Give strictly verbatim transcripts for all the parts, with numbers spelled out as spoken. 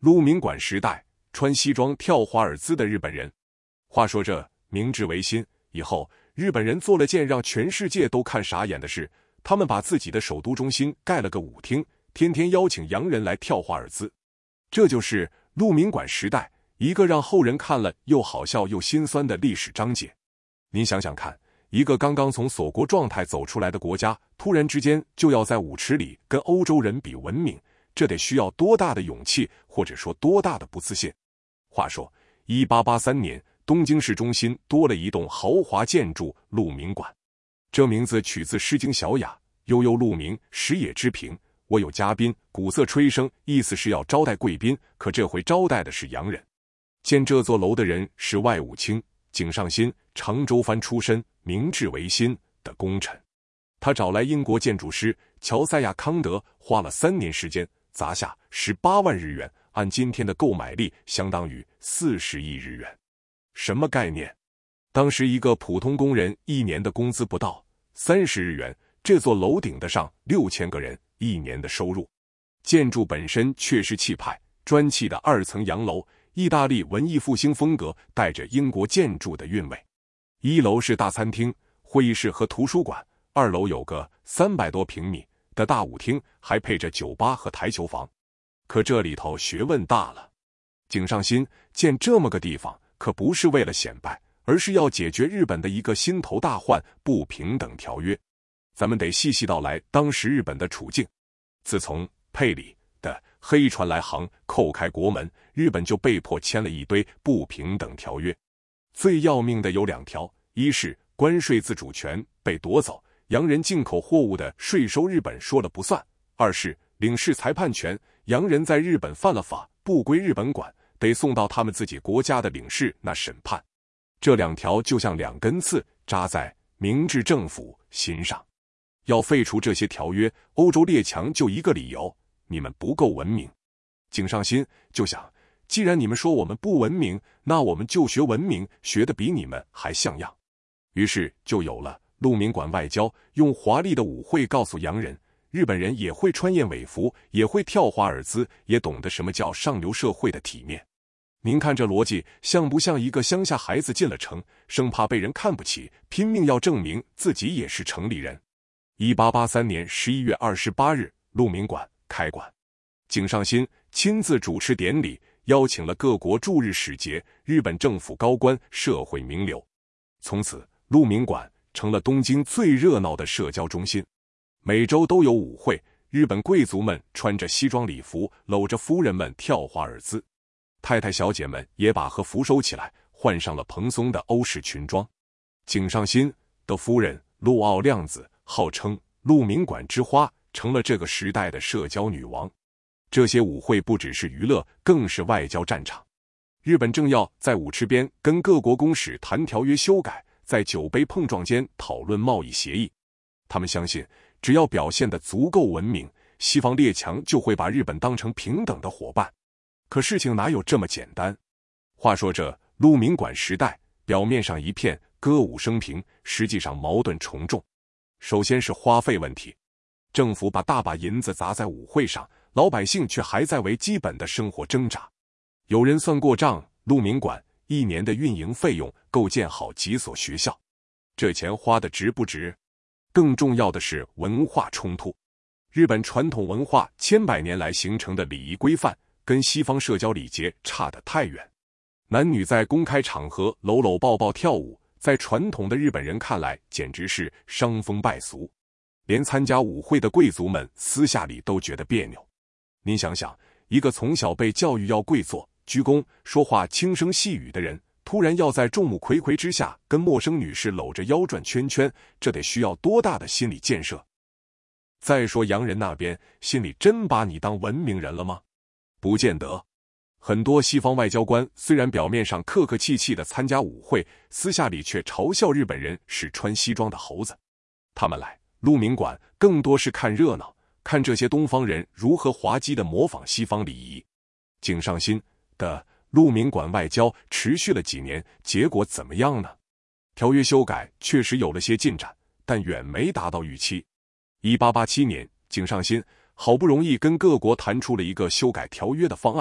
鹿鸣馆时代，穿西装跳华尔兹的日本人。话说这明治维新以后，日本人做了件让全世界都看傻眼的事，他们把自己的首都中心盖了个舞厅，天天邀请洋人来跳华尔兹。这就是鹿鸣馆时代，一个让后人看了又好笑又心酸的历史章节。您想想看，一个刚刚从锁国状态走出来的国家，突然之间就要在舞池里跟欧洲人比文明，这得需要多大的勇气，或者说多大的不自信。话说一八八三年，东京市中心多了一栋豪华建筑鹿鸣馆，这名字取自诗经小雅，悠悠鹿鸣，食野之苹，我有嘉宾，鼓瑟吹笙，意思是要招待贵宾，可这回招待的是洋人。建这座楼的人是外务卿井上新，常州藩出身，明治维新的功臣。他找来英国建筑师乔塞亚康德，花了三年时间砸下十八万日元，按今天的购买力相当于四十亿日元。什么概念？当时一个普通工人一年的工资不到三十日元，这座楼顶得上六千个人一年的收入。建筑本身确实气派，砖砌的二层洋楼，意大利文艺复兴风格，带着英国建筑的韵味。一楼是大餐厅、会议室和图书馆，二楼有个三百多平米的大舞厅，还配着酒吧和台球房。可这里头学问大了，井上新建这么个地方，可不是为了显摆，而是要解决日本的一个心头大患——不平等条约。咱们得细细道来当时日本的处境。自从佩里的黑船来航叩开国门，日本就被迫签了一堆不平等条约。最要命的有两条，一是关税自主权被夺走，洋人进口货物的税收日本说了不算；二是领事裁判权，洋人在日本犯了法，不归日本管，得送到他们自己国家的领事那审判。这两条就像两根刺扎在明治政府心上。要废除这些条约，欧洲列强就一个理由：你们不够文明。井上新就想，既然你们说我们不文明，那我们就学文明，学得比你们还像样。于是就有了鹿鸣馆外交，用华丽的舞会告诉洋人，日本人也会穿燕尾服，也会跳华尔兹，也懂得什么叫上流社会的体面。您看这逻辑像不像一个乡下孩子进了城，生怕被人看不起，拼命要证明自己也是城里人。一八八三年十一月二十八日，鹿鸣馆开馆，井上新亲自主持典礼，邀请了各国驻日使节、日本政府高官、社会名流。从此，鹿鸣馆成了东京最热闹的社交中心。每周都有舞会，日本贵族们穿着西装礼服，搂着夫人们跳华尔兹。太太小姐们也把和服收起来，换上了蓬松的欧式裙装。井上新的夫人陆奥亮子号称鹿鸣馆之花，成了这个时代的社交女王。这些舞会不只是娱乐，更是外交战场。日本正要在舞池边跟各国公使谈条约修改，在酒杯碰撞间讨论贸易协议。他们相信，只要表现得足够文明，西方列强就会把日本当成平等的伙伴。可事情哪有这么简单？话说这鹿鸣馆时代，表面上一片歌舞升平，实际上矛盾重重。首先是花费问题，政府把大把银子砸在舞会上，老百姓却还在为基本的生活挣扎。有人算过账，鹿鸣馆一年的运营费用够建好几所学校，这钱花得值不值？更重要的是文化冲突。日本传统文化千百年来形成的礼仪规范，跟西方社交礼节差得太远。男女在公开场合搂搂抱抱跳舞，在传统的日本人看来简直是伤风败俗，连参加舞会的贵族们私下里都觉得别扭。您想想，一个从小被教育要跪坐、鞠躬、说话轻声细语的人，突然要在众目睽睽之下跟陌生女士搂着腰转圈圈，这得需要多大的心理建设？再说洋人那边，心里真把你当文明人了吗？不见得。很多西方外交官虽然表面上客客气气地参加舞会，私下里却嘲笑日本人是穿西装的猴子。他们来鹿鸣馆更多是看热闹，看这些东方人如何滑稽地模仿西方礼仪。井上新的鹿鸣馆外交持续了几年，结果怎么样呢？条约修改确实有了些进展，但远没达到预期。一八八七年，井上新好不容易跟各国谈出了一个修改条约的方案，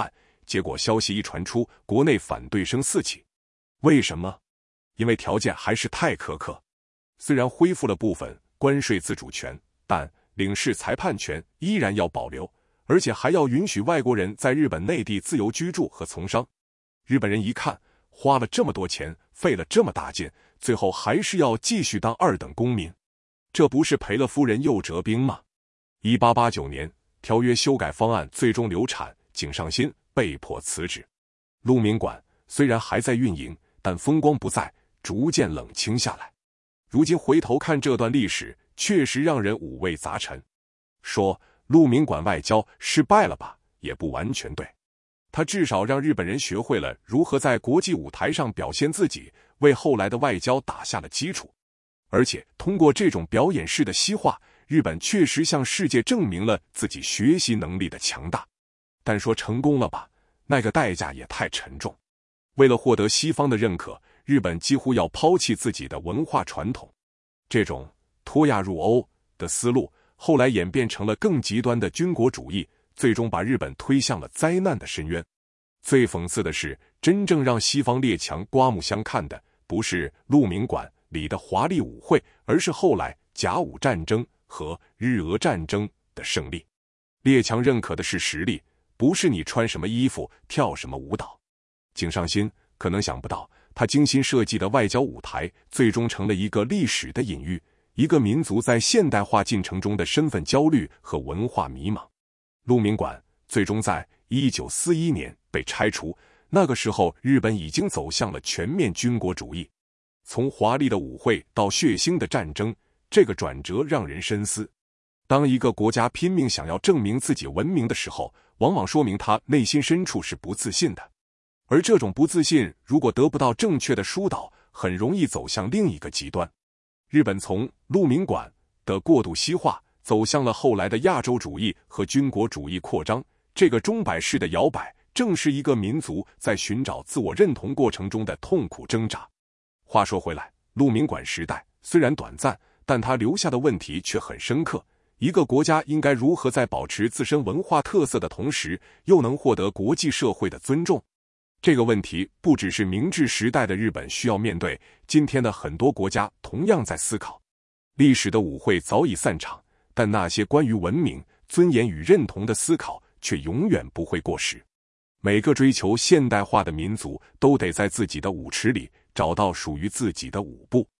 结果消息一传出，国内反对声四起。为什么？因为条件还是太苛刻。虽然恢复了部分关税自主权，但领事裁判权依然要保留，而且还要允许外国人在日本内地自由居住和从商。日本人一看，花了这么多钱，费了这么大劲，最后还是要继续当二等公民，这不是赔了夫人又折兵吗？一八八九年，条约修改方案最终流产，井上新被迫辞职。鹿鸣馆虽然还在运营，但风光不再，逐渐冷清下来。如今回头看这段历史，确实让人五味杂陈。说鹿鸣馆外交失败了吧，也不完全对。他至少让日本人学会了如何在国际舞台上表现自己，为后来的外交打下了基础。而且通过这种表演式的西化，日本确实向世界证明了自己学习能力的强大。但说成功了吧，那个代价也太沉重。为了获得西方的认可，日本几乎要抛弃自己的文化传统。这种脱亚入欧的思路，后来演变成了更极端的军国主义，最终把日本推向了灾难的深渊。最讽刺的是，真正让西方列强刮目相看的，不是鹿鸣馆里的华丽舞会，而是后来甲午战争和日俄战争的胜利。列强认可的是实力，不是你穿什么衣服，跳什么舞蹈。井上新可能想不到，他精心设计的外交舞台，最终成了一个历史的隐喻，一个民族在现代化进程中的身份焦虑和文化迷茫。鹿鸣馆最终在一九四一年被拆除，那个时候日本已经走向了全面军国主义。从华丽的舞会到血腥的战争，这个转折让人深思。当一个国家拼命想要证明自己文明的时候，往往说明他内心深处是不自信的。而这种不自信如果得不到正确的疏导，很容易走向另一个极端。日本从鹿鸣馆的过度西化走向了后来的亚洲主义和军国主义扩张，这个钟摆式的摇摆正是一个民族在寻找自我认同过程中的痛苦挣扎。话说回来，鹿鸣馆时代虽然短暂，但它留下的问题却很深刻。一个国家应该如何在保持自身文化特色的同时，又能获得国际社会的尊重？这个问题不只是明治时代的日本需要面对，今天的很多国家同样在思考。历史的舞会早已散场，但那些关于文明、尊严与认同的思考却永远不会过时。每个追求现代化的民族都得在自己的舞池里找到属于自己的舞步。